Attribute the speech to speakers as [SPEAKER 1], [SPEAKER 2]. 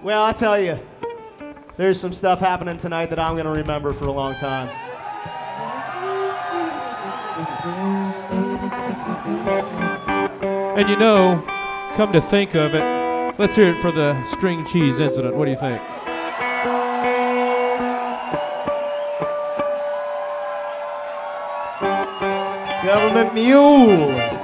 [SPEAKER 1] Well, I tell you, there's some stuff happening tonight that I'm going to remember for a long time.
[SPEAKER 2] And you know, come to think of it, let's hear it for the string cheese incident. What do you think?
[SPEAKER 1] Government Mule.